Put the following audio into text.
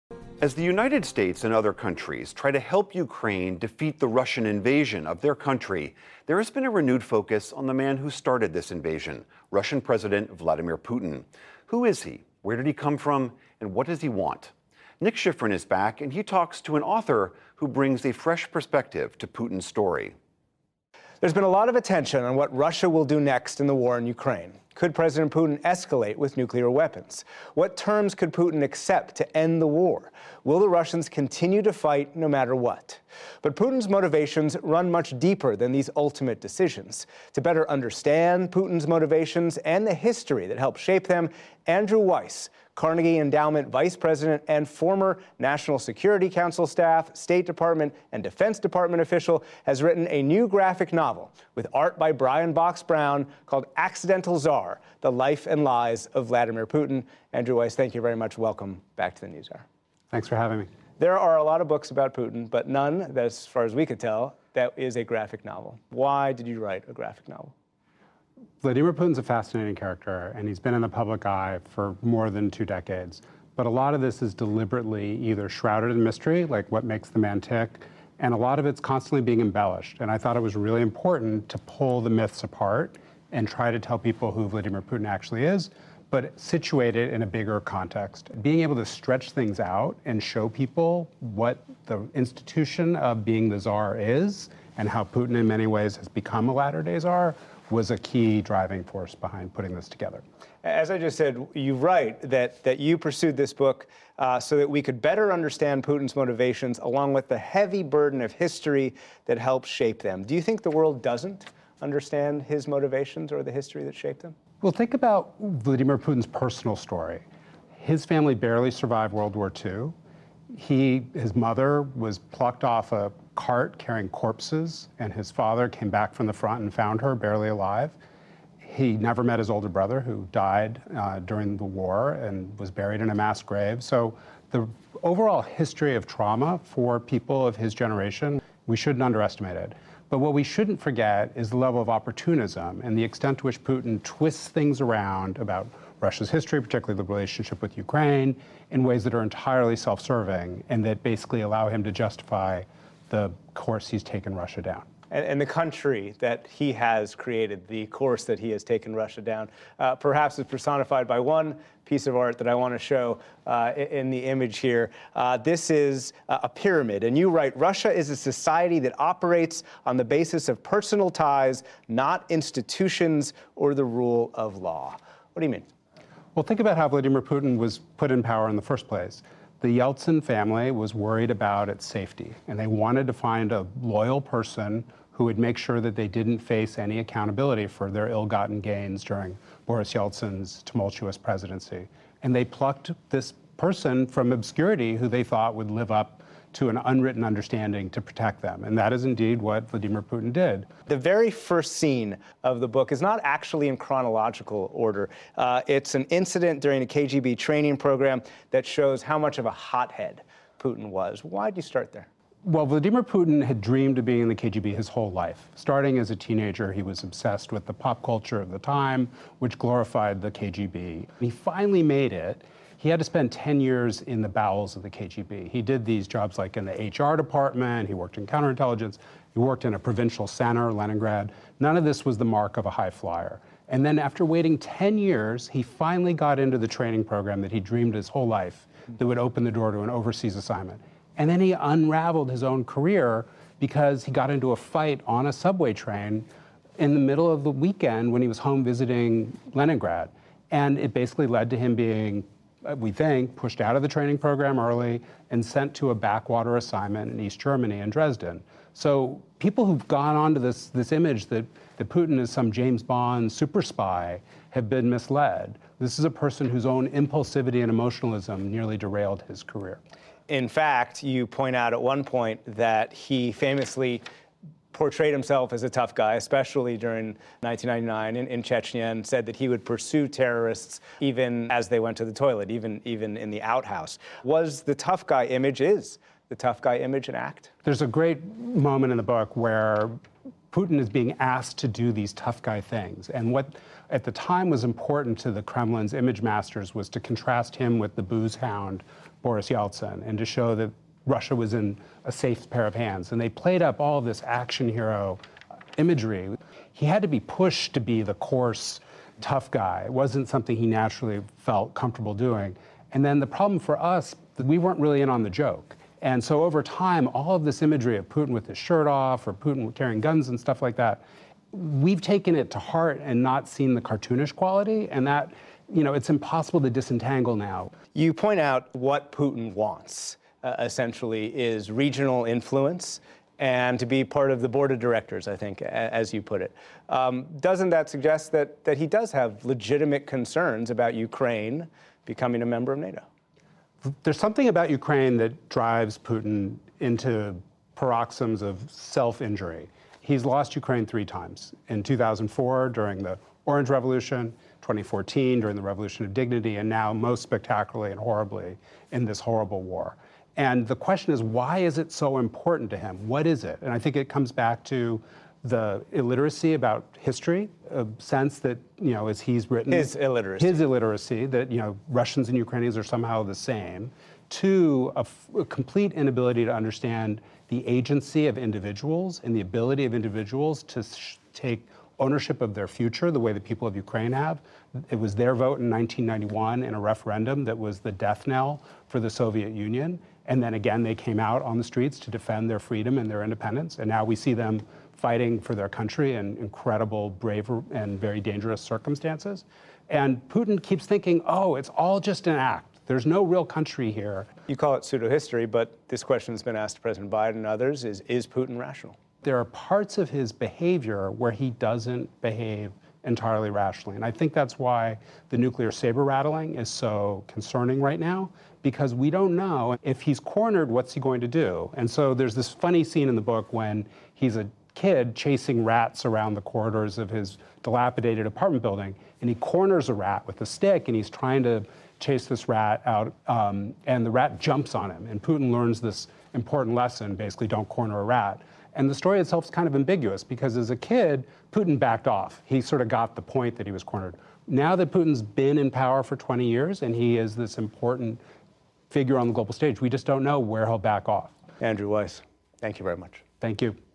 As the United States and other countries try to help Ukraine defeat the Russian invasion of their country, there has been a renewed focus on the man who started this invasion, Russian President Vladimir Putin. Who is he? Where did he come from? And what does he want? Nick Schifrin is back, and he talks to an author who brings a fresh perspective to Putin's story. There's been a lot of attention on what Russia will do next in the war in Ukraine. Could President Putin escalate with nuclear weapons? What terms could Putin accept to end the war? Will the Russians continue to fight no matter what? But Putin's motivations run much deeper than these ultimate decisions. To better understand Putin's motivations and the history that helped shape them, Andrew Weiss, Carnegie Endowment Vice President and former National Security Council staff, State Department, and Defense Department official, has written a new graphic novel with art by Brian Box Brown called Accidental Tsar: The Life and Lies of Vladimir Putin. Andrew Weiss, thank you very much. Welcome back to the NewsHour. Thanks for having me. There are a lot of books about Putin, but none, as far as we could tell, that is a graphic novel. Why did you write a graphic novel? Vladimir Putin's a fascinating character, and he's been in the public eye for more than 2 decades. But a lot of this is deliberately either shrouded in mystery, like what makes the man tick, and a lot of it's constantly being embellished. And I thought it was really important to pull the myths apart and try to tell people who Vladimir Putin actually is, but situate it in a bigger context. Being able to stretch things out and show people what the institution of being the Tsar is and how Putin in many ways has become a latter-day Tsar was a key driving force behind putting this together. As I just said, you write that you pursued this book so that we could better understand Putin's motivations along with the heavy burden of history that helped shape them. Do you think the world doesn't understand his motivations or the history that shaped them? Well, think about Vladimir Putin's personal story. His family barely survived World War II. His mother was plucked off a cart carrying corpses, and his father came back from the front and found her barely alive. He never met his older brother, who died during the war and was buried in a mass grave. So the overall history of trauma for people of his generation, we shouldn't underestimate it. But what we shouldn't forget is the level of opportunism and the extent to which Putin twists things around about Russia's history, particularly the relationship with Ukraine, in ways that are entirely self-serving and that basically allow him to justify the course he's taken Russia down. And the country that he has created, the course that he has taken Russia down, perhaps is personified by one piece of art that I want to show in the image here. This is a pyramid, and you write, Russia is a society that operates on the basis of personal ties, not institutions or the rule of law. What do you mean? Well, think about how Vladimir Putin was put in power in the first place. The Yeltsin family was worried about its safety, and they wanted to find a loyal person who would make sure that they didn't face any accountability for their ill-gotten gains during Boris Yeltsin's tumultuous presidency. And they plucked this person from obscurity who they thought would live up to an unwritten understanding to protect them. And that is indeed what Vladimir Putin did. The very first scene of the book is not actually in chronological order. It's an incident during a KGB training program that shows how much of a hothead Putin was. Why did you start there? Well, Vladimir Putin had dreamed of being in the KGB his whole life. Starting as a teenager, he was obsessed with the pop culture of the time, which glorified the KGB. He finally made it. He had to spend 10 years in the bowels of the KGB. He did these jobs like in the HR department, he worked in counterintelligence, he worked in a provincial center, Leningrad. None of this was the mark of a high flyer. And then after waiting 10 years, he finally got into the training program that he dreamed his whole life that would open the door to an overseas assignment. And then he unraveled his own career because he got into a fight on a subway train in the middle of the weekend when he was home visiting Leningrad. And it basically led to him being, we think, pushed out of the training program early and sent to a backwater assignment in East Germany in Dresden. So people who've gone on to this image that Putin is some James Bond super spy have been misled. This is a person whose own impulsivity and emotionalism nearly derailed his career. In fact, you point out at one point that he famously portrayed himself as a tough guy, especially during 1999 in Chechnya, and said that he would pursue terrorists even as they went to the toilet, even in the outhouse. Is the tough guy image an act? There's a great moment in the book where Putin is being asked to do these tough guy things. And what at the time was important to the Kremlin's image masters was to contrast him with the booze hound Boris Yeltsin and to show that Russia was in a safe pair of hands. And they played up all of this action hero imagery. He had to be pushed to be the coarse, tough guy. It wasn't something he naturally felt comfortable doing. And then the problem for us, we weren't really in on the joke. And so over time, all of this imagery of Putin with his shirt off or Putin carrying guns and stuff like that, we've taken it to heart and not seen the cartoonish quality. And that, it's impossible to disentangle now. You point out what Putin wants, essentially, is regional influence and to be part of the board of directors, I think, as you put it. Doesn't that suggest that he does have legitimate concerns about Ukraine becoming a member of NATO? There's something about Ukraine that drives Putin into paroxysms of self-injury. He's lost Ukraine 3 times. In 2004, during the Orange Revolution, 2014, during the Revolution of Dignity, and now, most spectacularly and horribly, in this horrible war. And the question is, why is it so important to him? What is it? And I think it comes back to the illiteracy about history, a sense that, as he's written... His illiteracy, that, Russians and Ukrainians are somehow the same. 2, a complete inability to understand the agency of individuals and the ability of individuals to take ownership of their future the way the people of Ukraine have. It was their vote in 1991 in a referendum that was the death knell for the Soviet Union. And then again, they came out on the streets to defend their freedom and their independence. And now we see them fighting for their country in incredible, brave, and very dangerous circumstances. And Putin keeps thinking, oh, it's all just an act. There's no real country here. You call it pseudo-history, but this question has been asked to President Biden and others, is Putin rational? There are parts of his behavior where he doesn't behave entirely rationally. And I think that's why the nuclear saber rattling is so concerning right now, because we don't know if he's cornered, what's he going to do? And so there's this funny scene in the book when he's a kid chasing rats around the corridors of his dilapidated apartment building, and he corners a rat with a stick, and he's trying to chase this rat out, and the rat jumps on him. And Putin learns this important lesson, basically, don't corner a rat. And the story itself is kind of ambiguous, because as a kid, Putin backed off. He sort of got the point that he was cornered. Now that Putin's been in power for 20 years, and he is this important figure on the global stage, we just don't know where he'll back off. Andrew Weiss, thank you very much. Thank you.